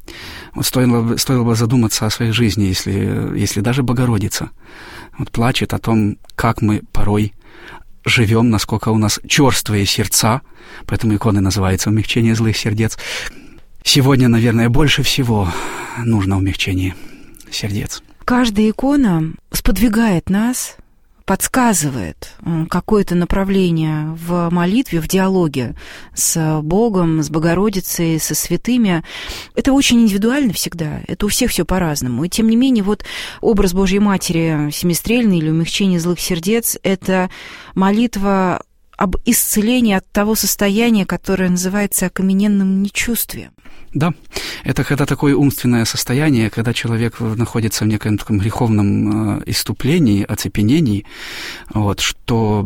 Вот стоило бы задуматься о своей жизни, если даже Богородица вот плачет о том, как мы порой живем, насколько у нас черствые сердца, поэтому икона называется «Умягчение злых сердец». Сегодня, наверное, больше всего нужно умягчение сердец. Каждая икона сподвигает нас, подсказывает какое-то направление в молитве, в диалоге с Богом, с Богородицей, со святыми. Это очень индивидуально всегда, это у всех все по-разному. И тем не менее, вот образ Божьей Матери семистрельный или умягчение злых сердец — это молитва об исцелении от того состояния, которое называется окамененным нечувствием. Да, это когда такое умственное состояние, когда человек находится в неком таком греховном исступлении, оцепенении, вот, что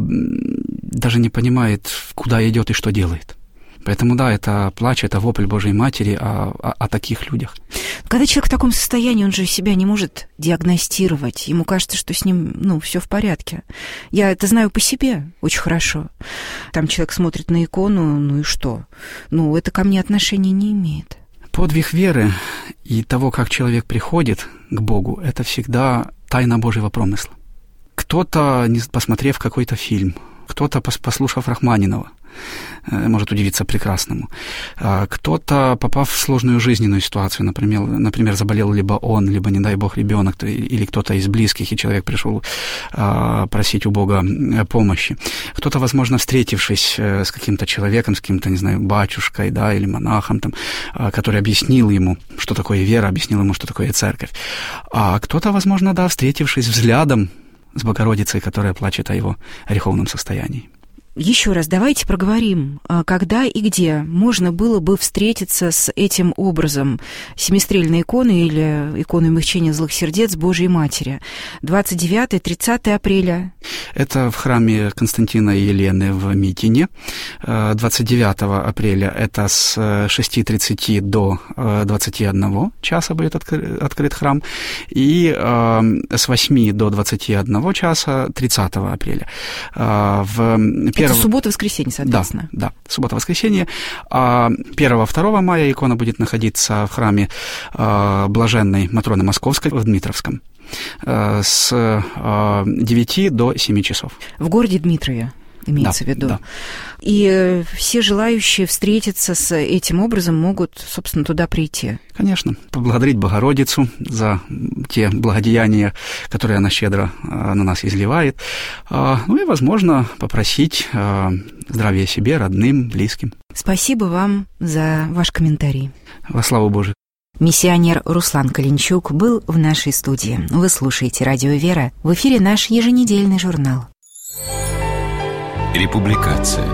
даже не понимает, куда идет и что делает. Поэтому да, это плач, это вопль Божьей Матери о таких людях. Когда человек в таком состоянии, он же себя не может диагностировать. Ему кажется, что с ним, все в порядке. Я это знаю по себе очень хорошо. Там человек смотрит на икону, и что? Это ко мне отношения не имеет. Подвиг веры и того, как человек приходит к Богу, это всегда тайна Божьего промысла. Кто-то, посмотрев какой-то фильм, кто-то, послушав Рахманинова, может удивиться прекрасному. Кто-то, попав в сложную жизненную ситуацию, например, заболел либо он, либо, не дай Бог, ребенок, или кто-то из близких, и человек пришел просить у Бога помощи. Кто-то, возможно, встретившись с каким-то человеком, с каким-то, не знаю, батюшкой, да, или монахом, который объяснил ему, что такое вера, объяснил ему, что такое церковь. А кто-то, возможно, да, встретившись взглядом с Богородицей, которая плачет о его греховном состоянии. Еще раз давайте проговорим, когда и где можно было бы встретиться с этим образом семистрельной иконы или иконы умягчения злых сердец Божьей Матери. 29-30 апреля. Это в храме Константина и Елены в Митине. 29 апреля это с 6:30 до 21 часа будет открыт храм. И с 8 до 21 часа 30 апреля. Это суббота-воскресенье, соответственно. Да, суббота-воскресенье. 1-2 мая икона будет находиться в храме Блаженной Матроны Московской в Дмитровском с 9 до 7 часов. В городе Дмитрове, имеется в виду. Да. И все желающие встретиться с этим образом могут, собственно, туда прийти. Конечно. Поблагодарить Богородицу за те благодеяния, которые она щедро на нас изливает. И, возможно, попросить здравия себе, родным, близким. Спасибо вам за ваш комментарий. Во славу Божию. Миссионер Руслан Калинчук был в нашей студии. Вы слушаете «Радио Вера». В эфире наш еженедельный журнал. Републикация.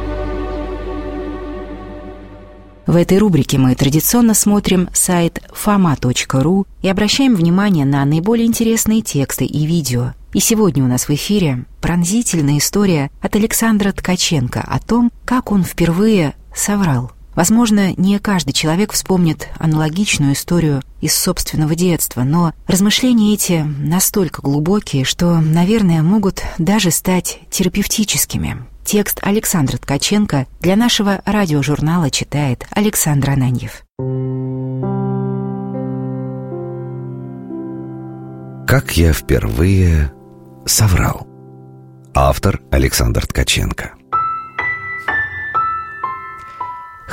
В этой рубрике мы традиционно смотрим сайт fama.ru и обращаем внимание на наиболее интересные тексты и видео. И сегодня у нас в эфире пронзительная история от Александра Ткаченко о том, как он впервые соврал. Возможно, не каждый человек вспомнит аналогичную историю из собственного детства, но размышления эти настолько глубокие, что, наверное, могут даже стать терапевтическими. Текст Александра Ткаченко для нашего радиожурнала читает Александр Ананьев. Как я впервые соврал. Автор Александр Ткаченко.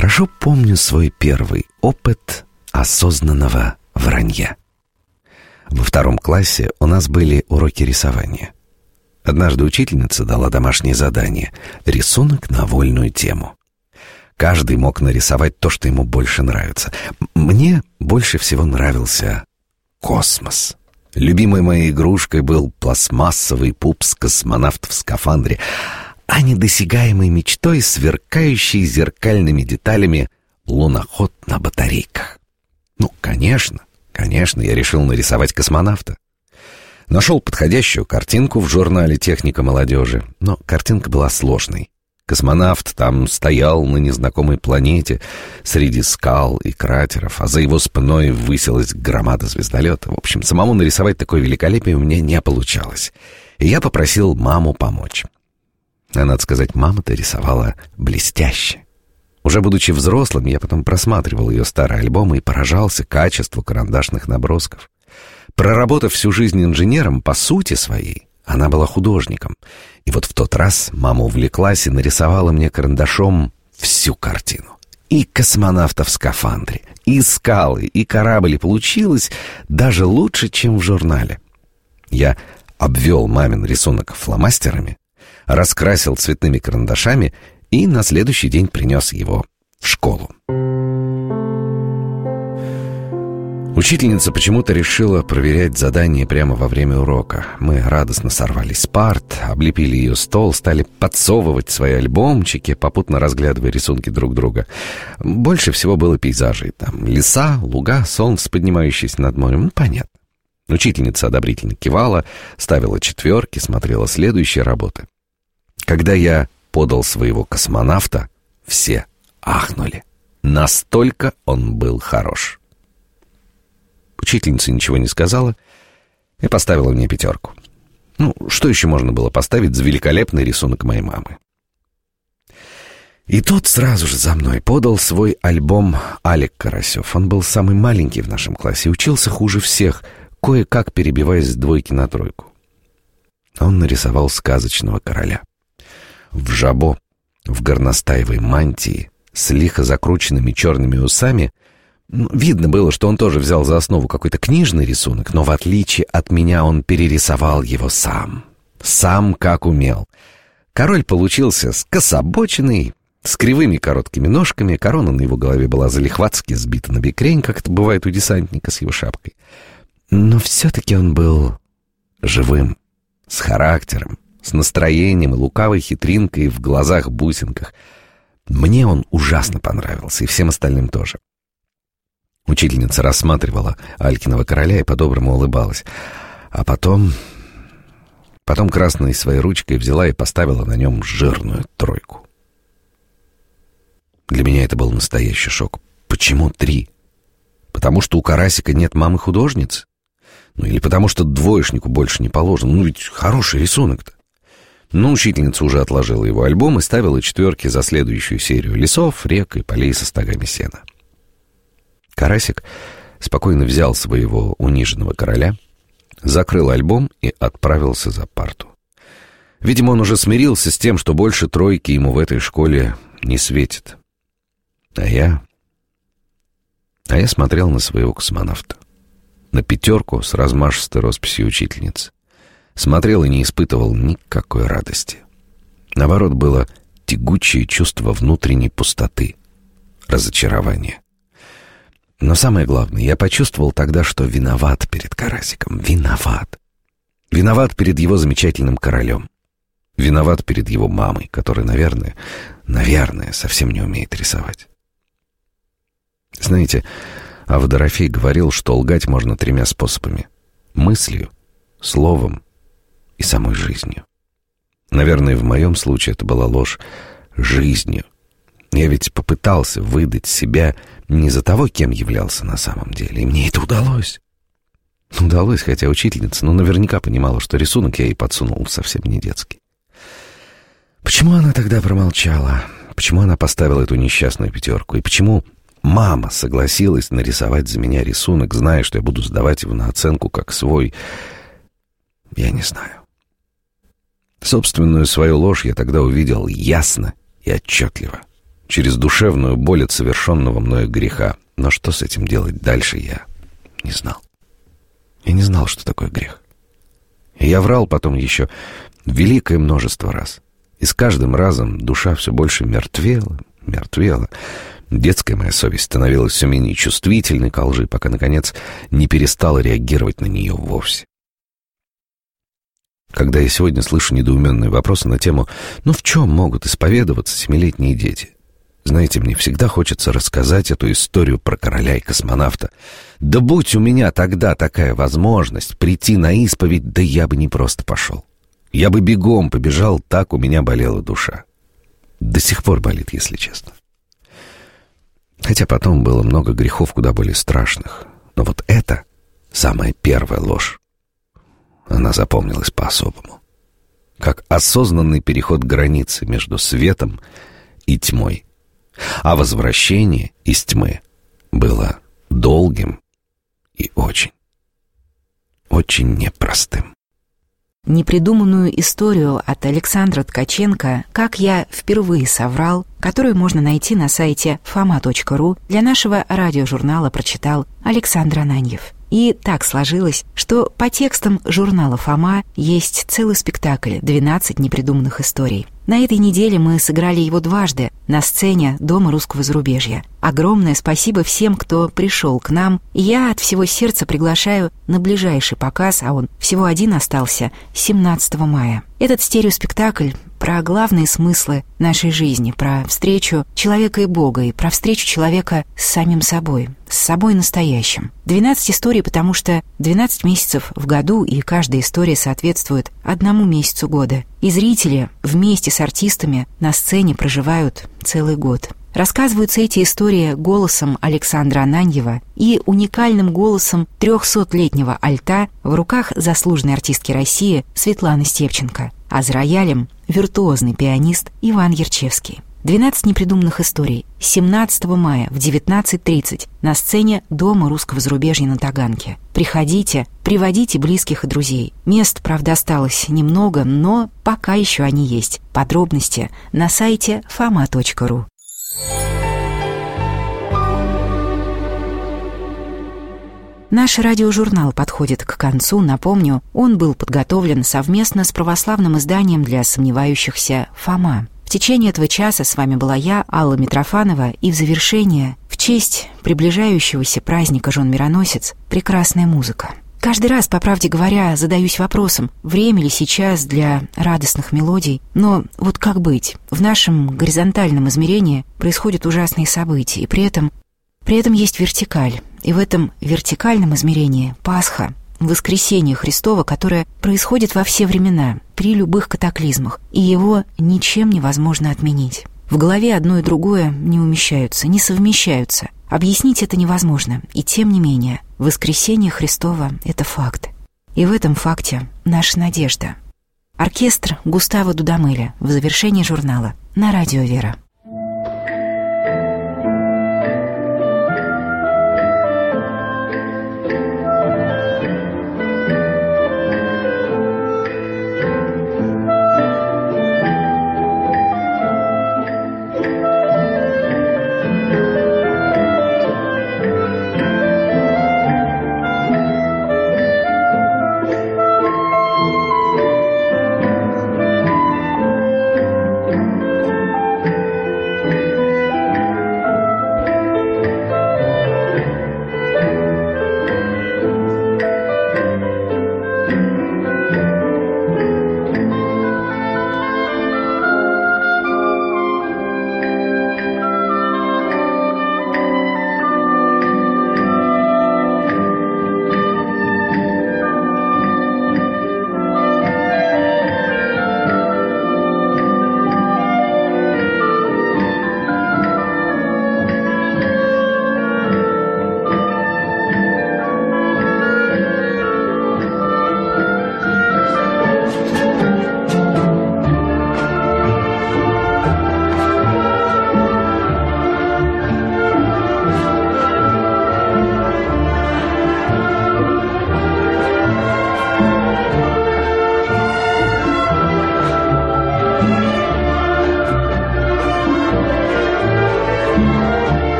Хорошо помню свой первый опыт осознанного вранья. Во 2 классе у нас были уроки рисования. Однажды учительница дала домашнее задание — рисунок на вольную тему. Каждый мог нарисовать то, что ему больше нравится. Мне больше всего нравился космос. Любимой моей игрушкой был пластмассовый пупс-космонавт в скафандре, а недосягаемой мечтой, сверкающий зеркальными деталями, луноход на батарейках. Конечно, я решил нарисовать космонавта. Нашел подходящую картинку в журнале «Техника молодежи», но картинка была сложной. Космонавт там стоял на незнакомой планете среди скал и кратеров, а за его спиной высилась громада звездолета. В общем, самому нарисовать такое великолепие у меня не получалось. И я попросил маму помочь. А надо сказать, мама-то рисовала блестяще. Уже будучи взрослым, я потом просматривал ее старые альбомы и поражался качеству карандашных набросков. Проработав всю жизнь инженером, по сути своей, она была художником. И вот в тот раз мама увлеклась и нарисовала мне карандашом всю картину. И космонавта в скафандре, и скалы, и корабль. И получилось даже лучше, чем в журнале. Я обвел мамин рисунок фломастерами, раскрасил цветными карандашами и на следующий день принес его в школу. Учительница почему-то решила проверять задание прямо во время урока. Мы радостно сорвались с парт, облепили ее стол, стали подсовывать свои альбомчики, попутно разглядывая рисунки друг друга. Больше всего было пейзажей. Там леса, луга, солнце, поднимающееся над морем. Понятно. Учительница одобрительно кивала, ставила 4, смотрела следующие работы. Когда я подал своего космонавта, все ахнули. Настолько он был хорош. Учительница ничего не сказала и поставила мне 5. Что еще можно было поставить за великолепный рисунок моей мамы? И тут сразу же за мной подал свой альбом Алик Карасев. Он был самый маленький в нашем классе, учился хуже всех, кое-как перебиваясь с 2 на 3. Он нарисовал сказочного короля. В жабо, в горностаевой мантии, с лихо закрученными черными усами. Видно было, что он тоже взял за основу какой-то книжный рисунок, но в отличие от меня он перерисовал его сам. Сам как умел. Король получился скособоченный, с кривыми короткими ножками, корона на его голове была залихватски сбита на бекрень, как это бывает у десантника с его шапкой. Но все-таки он был живым, с характером, с настроением и лукавой хитринкой в глазах-бусинках. Мне он ужасно понравился, и всем остальным тоже. Учительница рассматривала Алькиного короля и по-доброму улыбалась. А потом красной своей ручкой взяла и поставила на нем жирную 3. Для меня это был настоящий шок. Почему 3? Потому что у Карасика нет мамы-художницы? Или потому что 2-шнику больше не положено? Ведь хороший рисунок-то. Но учительница уже отложила его альбом и ставила 4 за следующую серию лесов, рек и полей со стогами сена. Карасик спокойно взял своего униженного короля, закрыл альбом и отправился за парту. Видимо, он уже смирился с тем, что больше 3 ему в этой школе не светит. А я смотрел на своего космонавта, на 5 с размашистой росписью учительницы. Смотрел и не испытывал никакой радости. Наоборот, было тягучее чувство внутренней пустоты, разочарования. Но самое главное, я почувствовал тогда, что виноват перед Карасиком. Виноват. Виноват перед его замечательным королем. Виноват перед его мамой, которая, наверное, совсем не умеет рисовать. Знаете, Ава Дорофей говорил, что лгать можно 3 способами: мыслью, словом и самой жизнью. Наверное, в моем случае это была ложь жизнью. Я ведь попытался выдать себя не за того, кем являлся на самом деле. И мне это удалось. Удалось, хотя учительница, наверняка понимала, что рисунок я ей подсунул совсем не детский. Почему она тогда промолчала? Почему она поставила эту несчастную 5? И почему мама согласилась нарисовать за меня рисунок, зная, что я буду сдавать его на оценку как свой? Я не знаю. Собственную свою ложь я тогда увидел ясно и отчетливо. через душевную боль от совершенного мною греха. Но что с этим делать дальше, я не знал. Я не знал, что такое грех. И я врал потом еще великое множество раз. И с каждым разом душа все больше мертвела. Детская моя совесть становилась все менее чувствительной ко лжи, пока, наконец, не перестала реагировать на нее вовсе. Когда я сегодня слышу недоуменные вопросы на тему в чем могут исповедоваться 7-летние дети? Знаете, мне всегда хочется рассказать эту историю про короля и космонавта. Да будь у меня тогда такая возможность прийти на исповедь, да я бы не просто пошел. Я бы бегом побежал, так у меня болела душа. До сих пор болит, если честно. Хотя потом было много грехов куда более страшных. Но вот это самая первая ложь. Она запомнилась по-особому. Как осознанный переход границы между светом и тьмой. А возвращение из тьмы было долгим и очень непростым. Непридуманную историю от Александра Ткаченко «Как я впервые соврал», которую можно найти на сайте fama.ru, для нашего радиожурнала прочитал Александр Ананьев. И так сложилось, что по текстам журнала «Фома» есть целый спектакль «12 непридуманных историй». На этой неделе мы сыграли его дважды на сцене Дома русского зарубежья. Огромное спасибо всем, кто пришел к нам, и я от всего сердца приглашаю на ближайший показ, а он всего один остался, 17 мая. Этот стереоспектакль про главные смыслы нашей жизни, про встречу человека и Бога, и про встречу человека с самим собой, с собой настоящим. 12 историй, потому что 12 месяцев в году, и каждая история соответствует одному месяцу года. И зрители вместе с артистами на сцене проживают целый год. Рассказываются эти истории голосом Александра Ананьева и уникальным голосом 300-летнего альта в руках заслуженной артистки России Светланы Степченко, а за роялем виртуозный пианист Иван Ярчевский. 12 непридуманных историй. 17 мая в 19:30 на сцене Дома русского зарубежья на Таганке. Приходите, приводите близких и друзей. Мест, правда, осталось немного, но пока еще они есть. Подробности на сайте fama.ru. Наш радиожурнал подходит к концу. Напомню, он был подготовлен совместно с православным изданием для сомневающихся «Фома». В течение этого часа с вами была я, Алла Митрофанова, и в завершение, в честь приближающегося праздника Жен-Мироносец, прекрасная музыка. Каждый раз, по правде говоря, задаюсь вопросом, время ли сейчас для радостных мелодий, но вот как быть? В нашем горизонтальном измерении происходят ужасные события, и при этом есть вертикаль. И в этом вертикальном измерении Пасха, воскресение Христово, которое происходит во все времена, при любых катаклизмах, и его ничем невозможно отменить. В голове одно и другое не умещаются, не совмещаются. Объяснить это невозможно, и тем не менее, воскресение Христово — это факт. И в этом факте наша надежда. Оркестр Густаво Дудамеля в завершении журнала на радио «Вера».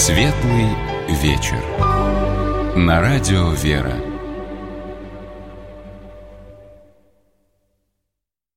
Светлый вечер. На радио «Вера».